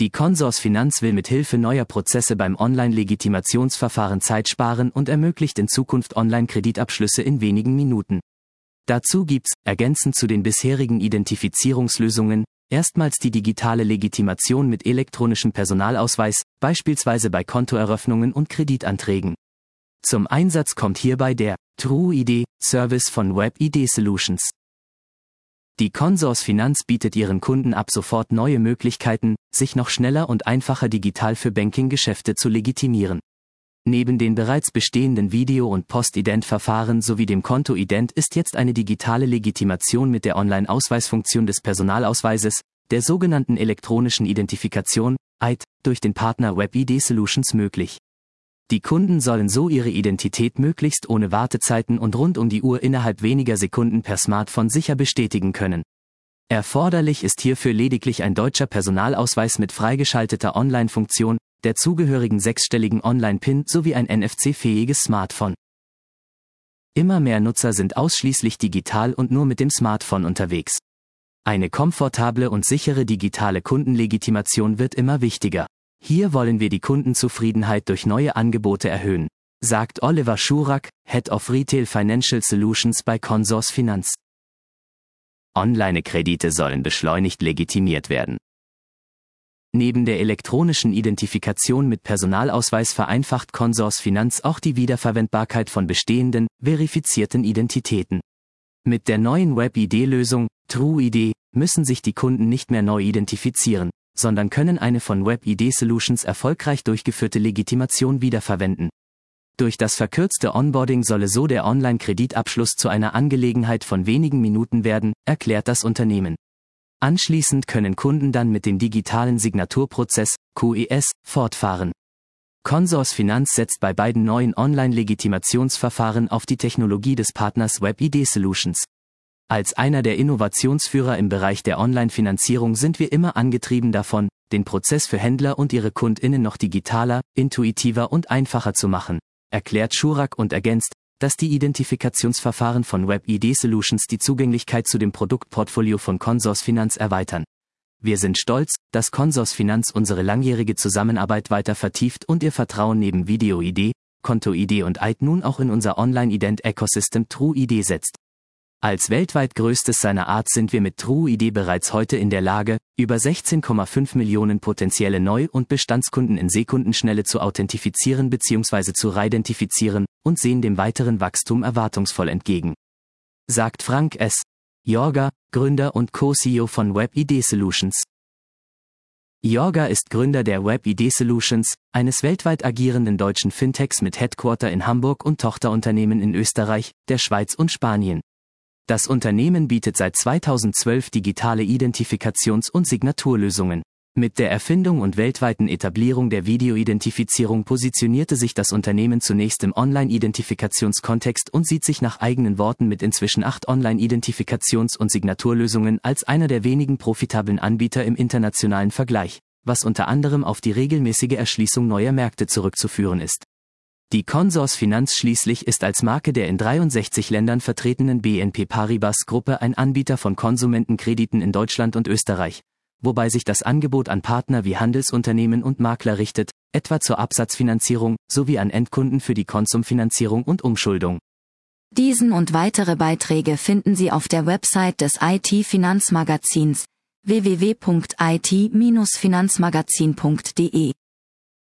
Die Consorsfinanz will mit Hilfe neuer Prozesse beim Online-Legitimationsverfahren Zeit sparen und ermöglicht in Zukunft Online-Kreditabschlüsse in wenigen Minuten. Dazu gibt's, ergänzend zu den bisherigen Identifizierungslösungen, erstmals die digitale Legitimation mit elektronischem Personalausweis, beispielsweise bei Kontoeröffnungen und Kreditanträgen. Zum Einsatz kommt hierbei der TrueID-Service von WebID Solutions. Die Consorsfinanz bietet ihren Kunden ab sofort neue Möglichkeiten, sich noch schneller und einfacher digital für Banking-Geschäfte zu legitimieren. Neben den bereits bestehenden Video- und Postident-Verfahren sowie dem Kontoident ist jetzt eine digitale Legitimation mit der Online-Ausweisfunktion des Personalausweises, der sogenannten elektronischen Identifikation, EID, durch den Partner WebID Solutions möglich. Die Kunden sollen so ihre Identität möglichst ohne Wartezeiten und rund um die Uhr innerhalb weniger Sekunden per Smartphone sicher bestätigen können. Erforderlich ist hierfür lediglich ein deutscher Personalausweis mit freigeschalteter Online-Funktion, der zugehörigen sechsstelligen Online-PIN sowie ein NFC-fähiges Smartphone. Immer mehr Nutzer sind ausschließlich digital und nur mit dem Smartphone unterwegs. Eine komfortable und sichere digitale Kundenlegitimation wird immer wichtiger. Hier wollen wir die Kundenzufriedenheit durch neue Angebote erhöhen, sagt Oliver Schurak, Head of Retail Financial Solutions bei Consorsfinanz. Online-Kredite sollen beschleunigt legitimiert werden. Neben der elektronischen Identifikation mit Personalausweis vereinfacht Consorsfinanz auch die Wiederverwendbarkeit von bestehenden, verifizierten Identitäten. Mit der neuen WebID-Lösung, TrueID, müssen sich die Kunden nicht mehr neu identifizieren, sondern können eine von WebID Solutions erfolgreich durchgeführte Legitimation wiederverwenden. Durch das verkürzte Onboarding solle so der Online-Kreditabschluss zu einer Angelegenheit von wenigen Minuten werden, erklärt das Unternehmen. Anschließend können Kunden dann mit dem digitalen Signaturprozess, QES, fortfahren. Consorsfinanz setzt bei beiden neuen Online-Legitimationsverfahren auf die Technologie des Partners WebID Solutions. Als einer der Innovationsführer im Bereich der Online-Finanzierung sind wir immer angetrieben davon, den Prozess für Händler und ihre KundInnen noch digitaler, intuitiver und einfacher zu machen, erklärt Schurak und ergänzt, dass die Identifikationsverfahren von WebID Solutions die Zugänglichkeit zu dem Produktportfolio von Consorsfinanz erweitern. Wir sind stolz, dass Consorsfinanz unsere langjährige Zusammenarbeit weiter vertieft und ihr Vertrauen neben Video-ID, Konto-ID und EID nun auch in unser Online-Ident-Ecosystem TrueID setzt. Als weltweit größtes seiner Art sind wir mit TrueID bereits heute in der Lage, über 16,5 Millionen potenzielle Neu- und Bestandskunden in Sekundenschnelle zu authentifizieren bzw. zu reidentifizieren und sehen dem weiteren Wachstum erwartungsvoll entgegen. Sagt Frank S. Jorga, Gründer und Co-CEO von WebID Solutions. Jorga ist Gründer der WebID Solutions, eines weltweit agierenden deutschen Fintechs mit Headquarter in Hamburg und Tochterunternehmen in Österreich, der Schweiz und Spanien. Das Unternehmen bietet seit 2012 digitale Identifikations- und Signaturlösungen. Mit der Erfindung und weltweiten Etablierung der Videoidentifizierung positionierte sich das Unternehmen zunächst im Online-Identifikationskontext und sieht sich nach eigenen Worten mit inzwischen 8 Online-Identifikations- und Signaturlösungen als einer der wenigen profitablen Anbieter im internationalen Vergleich, was unter anderem auf die regelmäßige Erschließung neuer Märkte zurückzuführen ist. Die Consorsfinanz schließlich ist als Marke der in 63 Ländern vertretenen BNP Paribas-Gruppe ein Anbieter von Konsumentenkrediten in Deutschland und Österreich, wobei sich das Angebot an Partner wie Handelsunternehmen und Makler richtet, etwa zur Absatzfinanzierung, sowie an Endkunden für die Konsumfinanzierung und Umschuldung. Diesen und weitere Beiträge finden Sie auf der Website des IT-Finanzmagazins www.it-finanzmagazin.de.